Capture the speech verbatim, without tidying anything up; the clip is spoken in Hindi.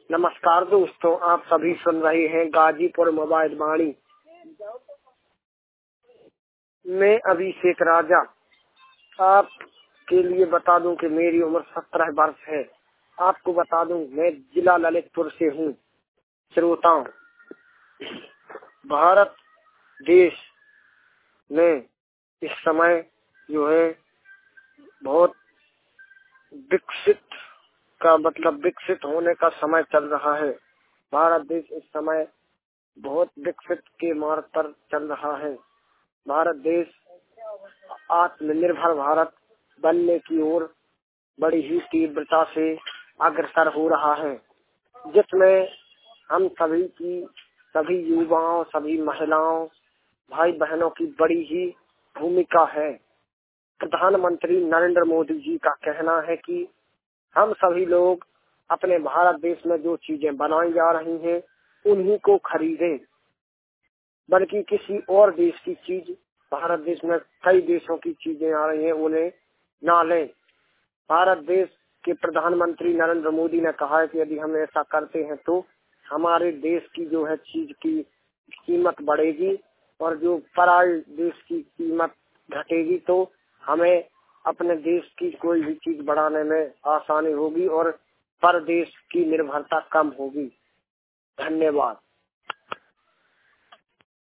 नमस्कार दोस्तों, आप सभी सुन रहे हैं गाजीपुर मोबाइल वाणी। मैं अभिषेक राजा आपके लिए बता दूं कि मेरी उम्र सत्रह वर्ष है। आपको बता दूं मैं जिला ललितपुर से हूँ। श्रोताओं, भारत देश में इस समय जो है बहुत विकसित का मतलब विकसित होने का समय चल रहा है। भारत देश इस समय बहुत विकसित के मार्ग पर चल रहा है। भारत देश आत्मनिर्भर भारत बनने की ओर बड़ी ही तीव्रता से अग्रसर हो रहा है, जिसमें हम सभी की सभी युवाओं, सभी महिलाओं, भाई बहनों की बड़ी ही भूमिका है। प्रधानमंत्री नरेंद्र मोदी जी का कहना है कि हम सभी लोग अपने भारत देश में जो चीजें बनाई जा रही हैं उन्हीं को खरीदें, बल्कि किसी और देश की चीज, भारत देश में कई देशों की चीजें आ रही हैं, उन्हें ना लें। भारत देश के प्रधानमंत्री नरेंद्र मोदी ने कहा है कि यदि हम ऐसा करते हैं तो हमारे देश की जो है चीज की कीमत बढ़ेगी और जो पराई देश की कीमत घटेगी, तो हमें अपने देश की कोई भी चीज बढ़ाने में आसानी होगी और परदेश की निर्भरता कम होगी। धन्यवाद।